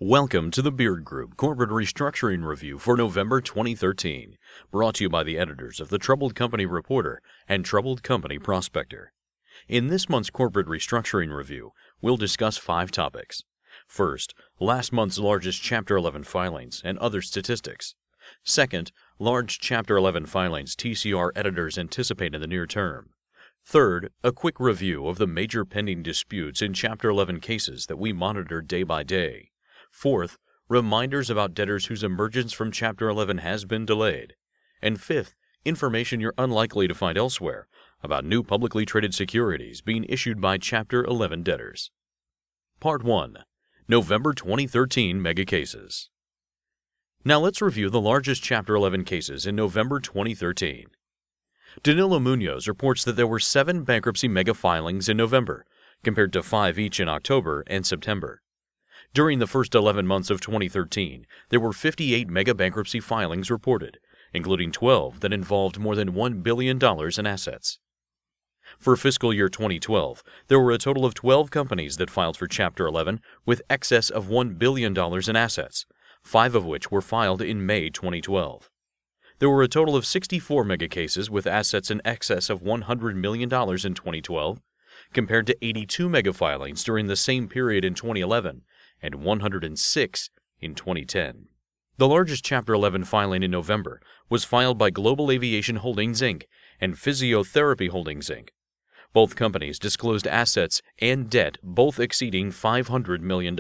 Welcome to the Beard Group Corporate Restructuring Review for November 2013, brought to you by the editors of the Troubled Company Reporter and Troubled Company Prospector. In this month's Corporate Restructuring Review, we'll discuss 5 topics. First, last month's largest Chapter 11 filings and other statistics. Second, large Chapter 11 filings TCR editors anticipate in the near term. Third, a quick review of the major pending disputes in Chapter 11 cases that we monitor day by day. Fourth, reminders about debtors whose emergence from Chapter 11 has been delayed. And fifth, information you're unlikely to find elsewhere about new publicly traded securities being issued by Chapter 11 debtors. Part 1. November 2013 Mega Cases. Now let's review the largest Chapter 11 cases in November 2013. Danilo Munoz reports that there were 7 bankruptcy mega filings in November, compared to 5 each in October and September. During the first 11 months of 2013, there were 58 mega bankruptcy filings reported, including 12 that involved more than $1 billion in assets. For fiscal year 2012, there were a total of 12 companies that filed for Chapter 11 with excess of $1 billion in assets, 5 of which were filed in May 2012. There were a total of 64 mega cases with assets in excess of $100 million in 2012, compared to 82 mega filings during the same period in 2011, and 106 in 2010. The largest Chapter 11 filing in November was filed by Global Aviation Holdings, Inc. and Physiotherapy Holdings, Inc. Both companies disclosed assets and debt both exceeding $500 million.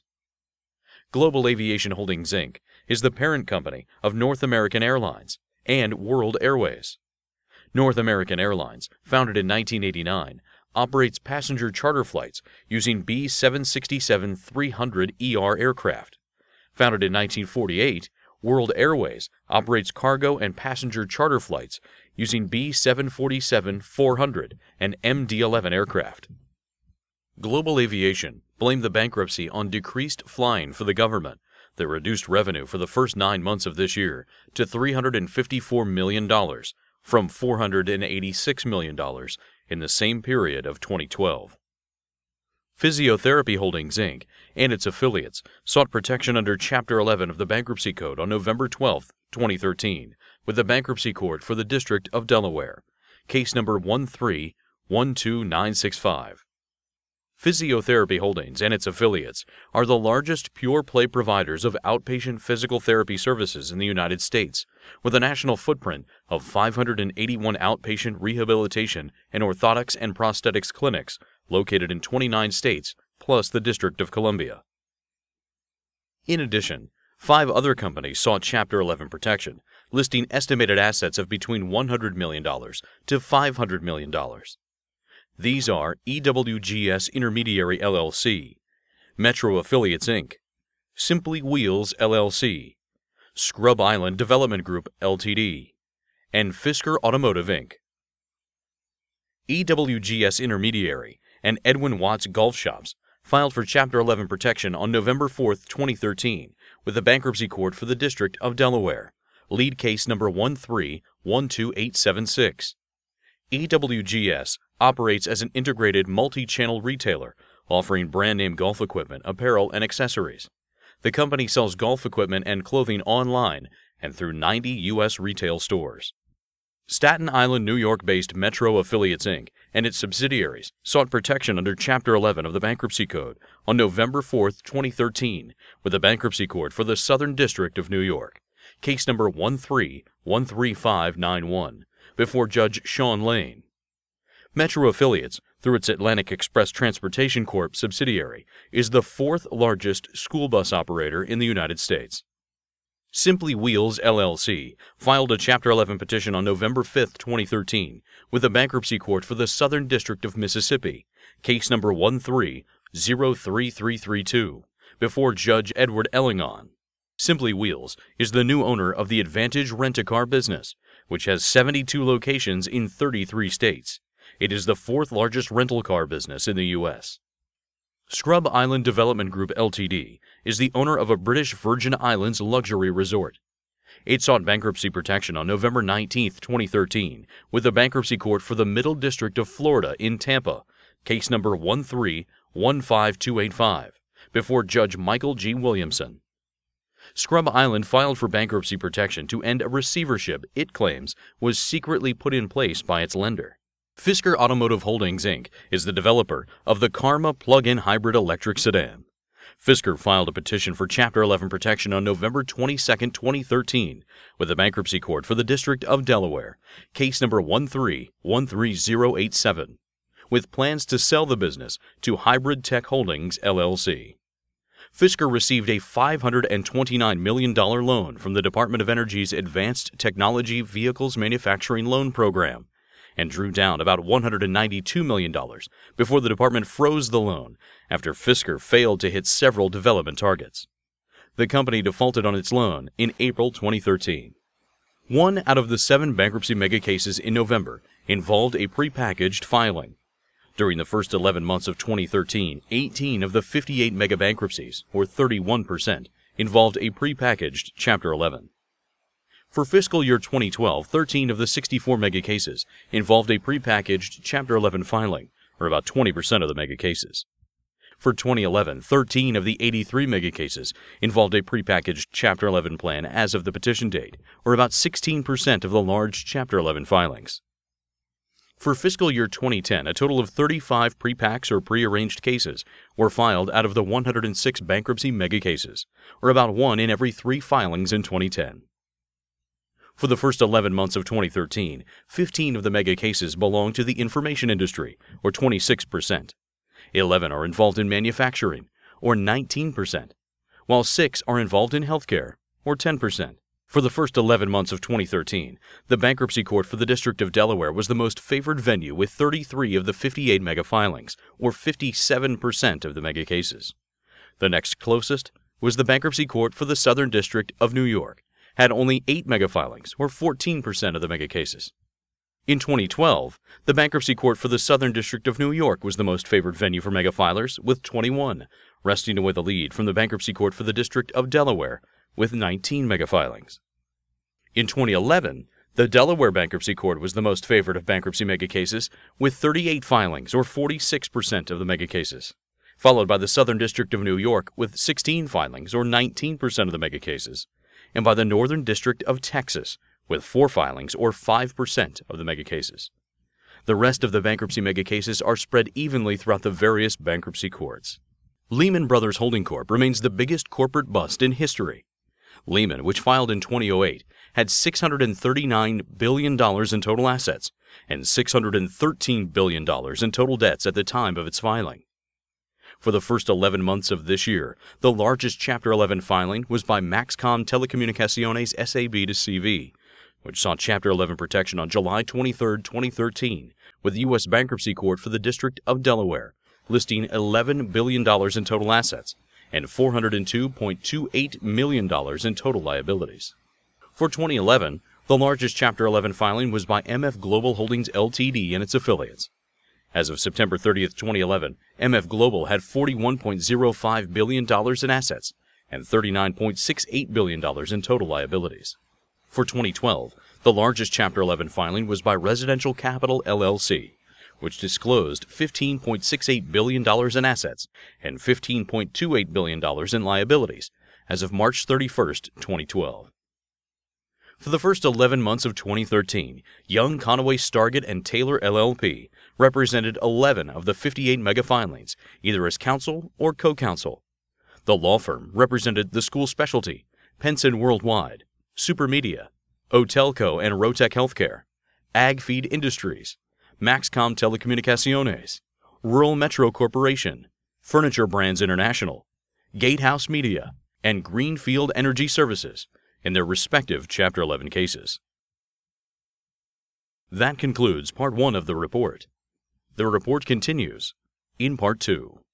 Global Aviation Holdings, Inc. is the parent company of North American Airlines and World Airways. North American Airlines, founded in 1989, operates passenger charter flights using B-767-300ER aircraft. Founded in 1948, World Airways operates cargo and passenger charter flights using B-747-400 and MD-11 aircraft. Global Aviation blamed the bankruptcy on decreased flying for the government that reduced revenue for the first 9 months of this year to $354 million from $486 million in the same period of 2012. Physiotherapy Holdings, Inc. and its affiliates sought protection under Chapter 11 of the Bankruptcy Code on November 12, 2013, with the Bankruptcy Court for the District of Delaware, case number 1312965. Physiotherapy Holdings and its affiliates are the largest pure-play providers of outpatient physical therapy services in the United States, with a national footprint of 581 outpatient rehabilitation and orthotics and prosthetics clinics located in 29 states, plus the District of Columbia. In addition, 5 other companies sought Chapter 11 protection, listing estimated assets of between $100 million to $500 million. These are EWGS Intermediary LLC, Metro Affiliates Inc., Simply Wheels LLC, Scrub Island Development Group Ltd., and Fisker Automotive Inc. EWGS Intermediary and Edwin Watts Golf Shops filed for Chapter 11 protection on November 4, 2013, with the Bankruptcy Court for the District of Delaware, lead case number 1312876. EWGS operates as an integrated multi-channel retailer, offering brand-name golf equipment, apparel, and accessories. The company sells golf equipment and clothing online and through 90 U.S. retail stores. Staten Island, New York-based Metro Affiliates Inc. and its subsidiaries sought protection under Chapter 11 of the Bankruptcy Code on November 4, 2013, with the Bankruptcy Court for the Southern District of New York, case number 1313591, before Judge Sean Lane. Metro Affiliates, through its Atlantic Express Transportation Corp. Subsidiary, is the 4th largest school bus operator in the United States. Simply Wheels LLC filed a Chapter 11 petition on November 5, 2013, with the Bankruptcy Court for the Southern District of Mississippi, case number 1303332, before Judge Edward Ellingon. Simply Wheels is the new owner of the Advantage Rent-A-Car business, which has 72 locations in 33 states. It is the 4th largest rental car business in the U.S. Scrub Island Development Group Ltd. is the owner of a British Virgin Islands luxury resort. It sought bankruptcy protection on November 19, 2013, with the Bankruptcy Court for the Middle District of Florida in Tampa, case number 1315285, before Judge Michael G. Williamson. Scrub Island filed for bankruptcy protection to end a receivership it claims was secretly put in place by its lender. Fisker Automotive Holdings, Inc. is the developer of the Karma plug-in hybrid electric sedan. Fisker filed a petition for Chapter 11 protection on November 22, 2013, with the Bankruptcy Court for the District of Delaware, case number 1313087, with plans to sell the business to Hybrid Tech Holdings, LLC. Fisker received a $529 million loan from the Department of Energy's Advanced Technology Vehicles Manufacturing Loan Program and drew down about $192 million before the department froze the loan after Fisker failed to hit several development targets. The company defaulted on its loan in April 2013. 1 out of the 7 bankruptcy mega cases in November involved a prepackaged filing. During the first 11 months of 2013, 18 of the 58 mega bankruptcies, or 31%, involved a prepackaged Chapter 11. For fiscal year 2012, 13 of the 64 mega cases involved a prepackaged Chapter 11 filing, or about 20% of the mega cases. For 2011, 13 of the 83 mega cases involved a prepackaged Chapter 11 plan as of the petition date, or about 16% of the large Chapter 11 filings. For fiscal year 2010, a total of 35 prepacks or prearranged cases were filed out of the 106 bankruptcy mega cases, or about 1 in every 3 filings in 2010. For the first 11 months of 2013, 15 of the mega cases belong to the information industry, or 26%. 11 are involved in manufacturing, or 19%, while 6 are involved in healthcare, or 10%. For the first 11 months of 2013, the Bankruptcy Court for the District of Delaware was the most favored venue with 33 of the 58 mega filings, or 57% of the mega cases. The next closest was the Bankruptcy Court for the Southern District of New York, had only 8 mega filings, or 14% of the mega cases. In 2012, the Bankruptcy Court for the Southern District of New York was the most favored venue for mega filers, with 21, resting away the lead from the Bankruptcy Court for the District of Delaware, with 19 mega filings. In 2011, the Delaware Bankruptcy Court was the most favored of bankruptcy mega cases, with 38 filings, or 46% of the mega cases, followed by the Southern District of New York with 16 filings, or 19% of the mega cases, and by the Northern District of Texas with 4 filings, or 5% of the mega cases. The rest of the bankruptcy mega cases are spread evenly throughout the various bankruptcy courts. Lehman Brothers Holding Corp. Remains the biggest corporate bust in history. Lehman, which filed in 2008, had $639 billion in total assets and $613 billion in total debts at the time of its filing. For the first 11 months of this year, the largest Chapter 11 filing was by Maxcom Telecomunicaciones SAB to CV, which sought Chapter 11 protection on July 23, 2013, with the U.S. Bankruptcy Court for the District of Delaware, listing $11 billion in total assets and $402.28 million in total liabilities. For 2011, the largest Chapter 11 filing was by MF Global Holdings Ltd. And its affiliates. As of September 30, 2011, MF Global had $41.05 billion in assets and $39.68 billion in total liabilities. For 2012, the largest Chapter 11 filing was by Residential Capital LLC, which disclosed $15.68 billion in assets and $15.28 billion in liabilities as of March 31, 2012. For the first 11 months of 2013, Young, Conaway, Stargett, and Taylor LLP represented 11 of the 58 mega filings, either as counsel or co-counsel. The law firm represented The School Specialty, Penson Worldwide, Supermedia, Otelco and Rotec Healthcare, AgFeed Industries, Maxcom Telecomunicaciones, Rural Metro Corporation, Furniture Brands International, Gatehouse Media, and Greenfield Energy Services in their respective Chapter 11 cases. That concludes Part 1 of the report. The report continues in Part 2.